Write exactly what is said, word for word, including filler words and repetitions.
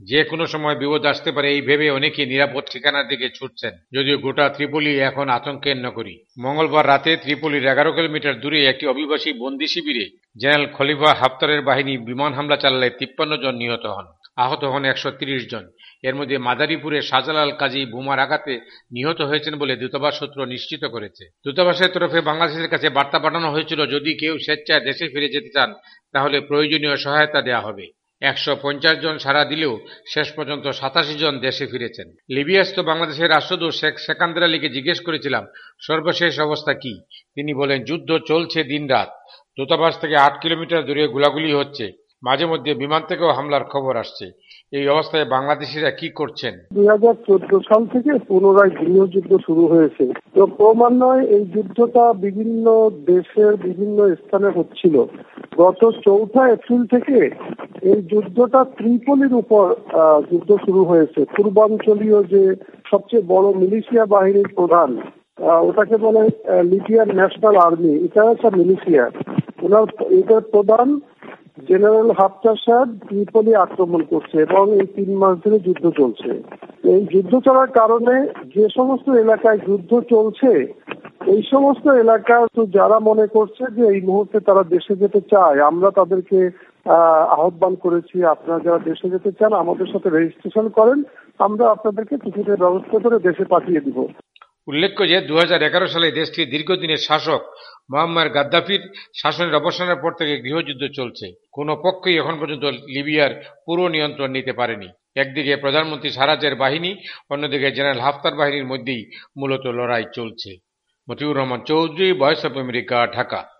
যে কোনো সময় বিপদ আসতে পারে এই ভেবে অনেকেই নিরাপদ ঠিকানার দিকে ছুটছেন, যদিও গোটা ত্রিপোলি এখন আতঙ্কের নগরী। মঙ্গলবার রাতে ত্রিপোলির এগারো কিলোমিটার দূরে একটি অভিবাসী বন্দি শিবিরে জেনারেল খলিফা হাফতারের বাহিনী বিমান হামলা চালালে তিপ্পান্ন জন নিহত হন, আহত হন একশো তিরিশ জন। এর মধ্যে মাদারীপুরের শাহজালাল কাজী বোমার আঘাতে নিহত হয়েছেন বলে দূতাবাস সূত্র নিশ্চিত করেছে। দূতাবাসের তরফে বাংলাদেশের কাছে বার্তা পাঠানো হয়েছিল, যদি কেউ স্বেচ্ছায় দেশে ফিরে যেতে চান তাহলে প্রয়োজনীয় সহায়তা দেওয়া হবে। একশো পঞ্চাশ জন সাড়া দিলেও শেষ পর্যন্ত সাতাশি জন দেশে ফিরেছেন। লিবিয়াস্থ বাংলাদেশের রাষ্ট্রদূত শেখ সেকান্দর আলীকে জিজ্ঞেস করেছিলাম সর্বশেষ অবস্থা কি। তিনি বলেন, যুদ্ধ চলছে দিনরাত। দূতাবাস থেকে আট কিলোমিটার দূরে গোলাগুলি হচ্ছে, মাঝে মধ্যে বিমান থেকেও হামলার খবর আসছে। এই অবস্থায় বাংলাদেশিরা কি করছেন? দুই হাজার চোদ্দ সাল থেকে পুনরায় গৃহযুদ্ধ শুরু হয়েছে। তো ক্রমান্বয়ে এই যুদ্ধটা বিভিন্ন দেশের বিভিন্ন স্থানে হচ্ছিল। গত চৌঠা এপ্রিল থেকে এই যুদ্ধটা ত্রিপোলির উপর যুদ্ধ শুরু হয়েছে। পূর্বাঞ্চলীয় যে সবচেয়ে বড় মিলিশিয়া বাহিনীর প্রধান, ওটাকে বলে লিবিয়ার ন্যাশনাল আর্মি, এটা একটা মিলিশিয়া। ওনার এটার প্রধান জেনারেল হাফতার সাহেব ত্রিপোলি আক্রমণ করছে এবং এই তিন মাস ধরে যুদ্ধ চলছে। এই যুদ্ধ চলার কারণে যে সমস্ত এলাকায় যুদ্ধ চলছে এই সমস্ত এলাকার তো যারা মনে করছে যে এই মুহূর্তে তারা দেশে যেতে চায়, আমরা তাদেরকে আহ আহ্বান করেছি, আপনারা যারা দেশে যেতে চান আমাদের সাথে রেজিস্ট্রেশন করেন, আমরা আপনাদেরকে টিকিটের ব্যবস্থা করে দেশে পাঠিয়ে দিব। উল্লেখ্য যে দু হাজার এগারো সালে দেশটির দীর্ঘদিনের শাসক মুয়াম্মার গাদ্দাফির শাসনের অবসানের পর থেকে গৃহযুদ্ধ চলছে। কোনো পক্ষই এখন পর্যন্ত লিবিয়ার পুরো নিয়ন্ত্রণ নিতে পারেনি। একদিকে প্রধানমন্ত্রী সারাজের বাহিনী, অন্যদিকে জেনারেল হাফতার বাহিনীর মধ্যেই মূলত লড়াই চলছে। Motiur Rahman Chowdhury, voice of America, Dhaka.